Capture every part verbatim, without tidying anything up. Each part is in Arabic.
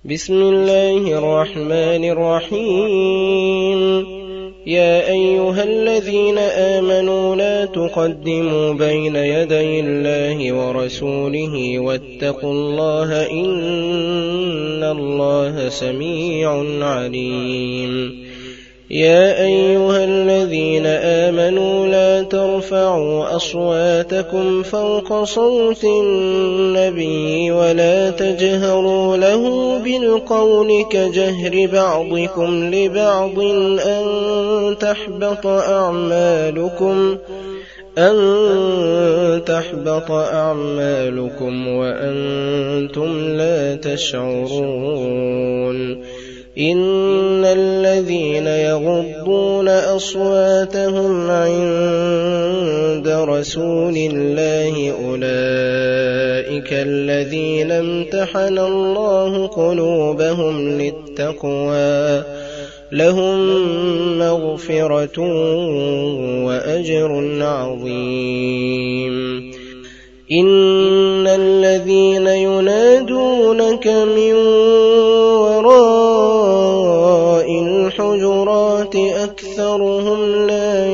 بسم الله الرحمن الرحيم. يا أيها الذين آمنوا لا تقدموا بين يدي الله ورسوله واتقوا الله إن الله سميع عليم. يا أيها الذين آمنوا لا ترفعوا أصواتكم فوق صوت النبي ولا تجهروا له بالقول كجهر بعضكم لبعض أن تحبط أعمالكم أن تحبط أعمالكم وأنتم لا تشعرون. إن الذين يغضون أصواتهم عند رسول الله أولئك الذين امتحن الله قلوبهم للتقوى لهم مغفرة وأجر عظيم. إن الذين ينادونك من وراء الحجرات أكثرهم لا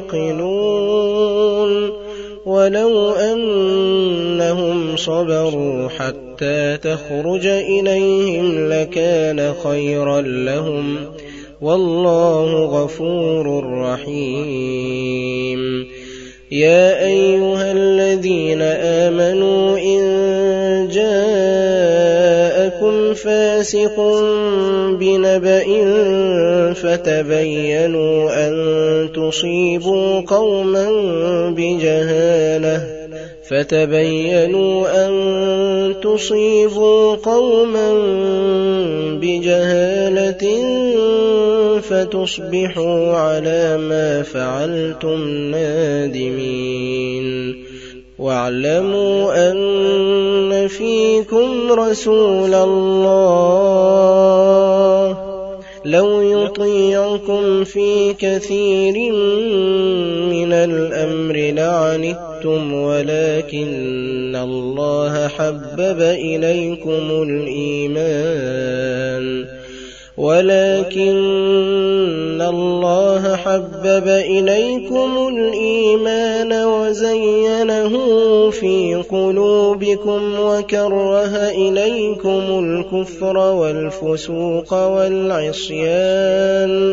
يعقلون. ولو أنهم صبروا حتى تخرج إليهم لكان خيرا لهم والله غفور رحيم. يا أيها الذين آمنوا إن جاءكم فاسق بنبأ فتبينوا أن تصيبوا قوما بجهالة فتبينوا أن تصيبوا قوما بجهالة فتصبحوا على ما فعلتم نادمين. واعلموا أن فيكم رسول الله لو يطيعكم في كثير من الأمر لعنتم ولكن الله حبب إليكم الإيمان ولكن الله حبب إليكم الإيمان وزينه في قلوبكم وكره إليكم الكفر والفسوق والعصيان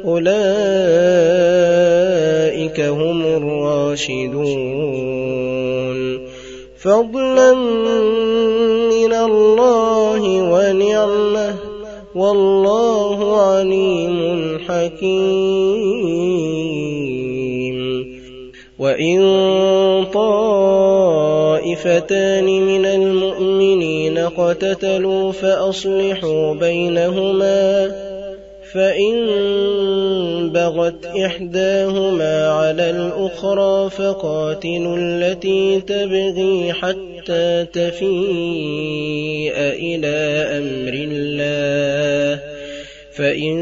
أولئك هم الراشدون. فضلا من الله ونعمه والله عليم حكيم. وإن طائفتان من المؤمنين اقتتلوا فأصلحوا بينهما فإن بغت إحداهما على الأخرى فقاتلوا التي تبغي حتى تفيء إلى أمر الله فإن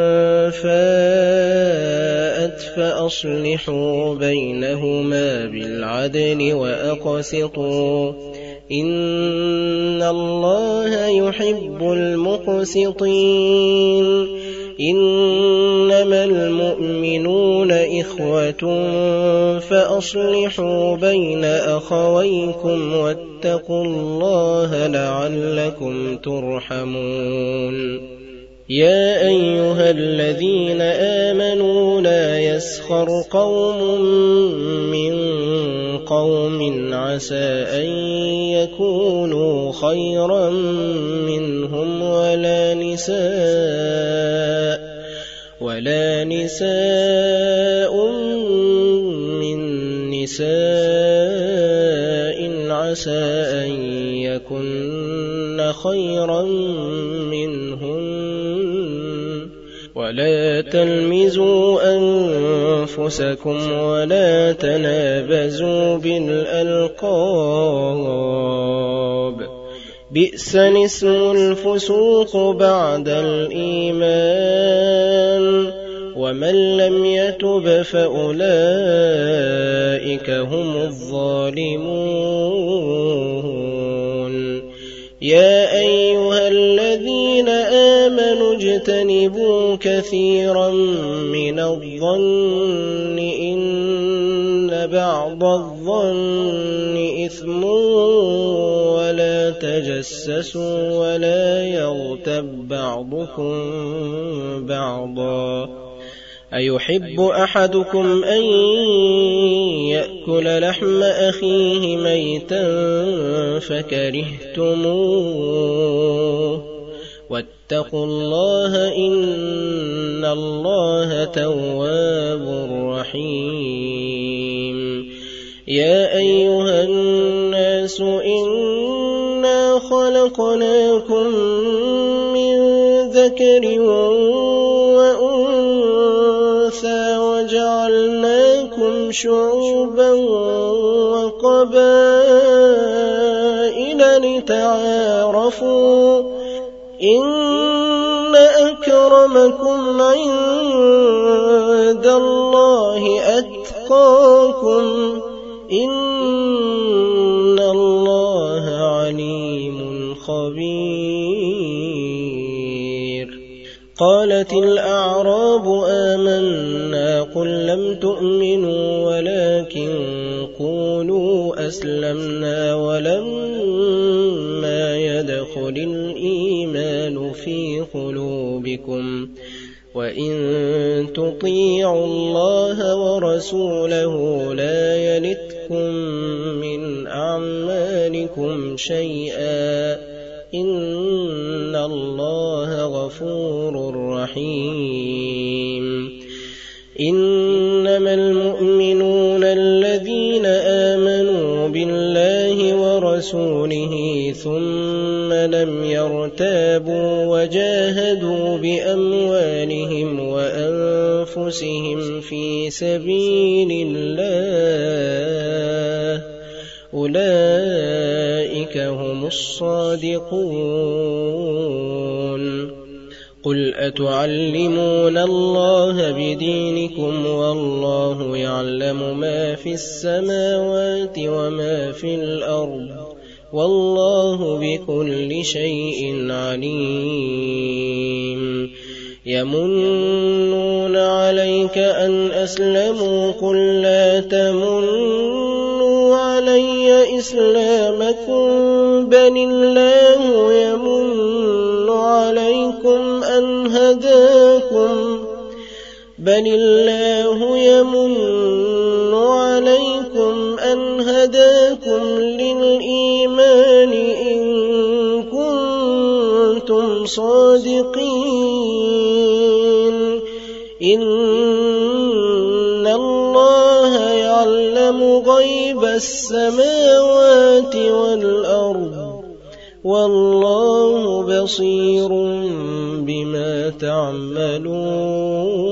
فاءت فأصلحوا بينهما بالعدل وأقسطوا إن الله يحب المقسطين. إنما المؤمنون إخوة فأصلحوا بين أخويكم واتقوا الله لعلكم ترحمون. يا أيها الذين آمنوا لا يسخر قوم من قوم عسى أن يكونوا خيرا منهم ولا نساء ولا نساء من نساء عسى أن يكن خيرا منهم ولا تلمزوا أنفسكم ولا تنابزوا بالألقاب بئس الاسم الفسوق بعد الإيمان ومن لم يتب فأولئك هم الظالمون. يا أيها الذين الذين آمنوا اجتنبوا كثيرا من الظن إن بعض الظن إثم ولا تجسسوا ولا يغتب بعضكم بعضا أيحب أحدكم أن يأكل لحم أخيه ميتا فكرهتموه واتقوا الله إن الله تواب رحيم يا أيها الناس إنا خلقناكم من ذكر وأنثى وجعلناكم شعوبا وقبائل لتعارفوا إن أكرمكم عند الله أتقاكم إن الله عليم خبير قالت الأعراب آمنا قل لم تؤمنوا ولكن قولوا أسلمنا ولما يدخل الإيمان في قلوبكم وإن تطيعوا الله ورسوله لا يلتكم من أعمالكم شيئا إن الله غفور رحيم إنما المؤمنون الذين آمنوا بالله ورسوله ثم لم يرتابوا وجاهدوا بأموالهم وأنفسهم في سبيل الله أولئك هم الصادقون قل أتعلمون الله بدينكم والله يعلم ما في السماوات وما في الأرض والله بكل شيء عليم يمنون عليك أن أسلموا قل لا تمنوا علي إسلامكم بل الله يمن عليكم أن هداكم بل الله يمن عليكم أن هداكم للإيمان إن كنتم صادقين إن الله يعلم غيب السماوات والأرض والله بصير بما تعملون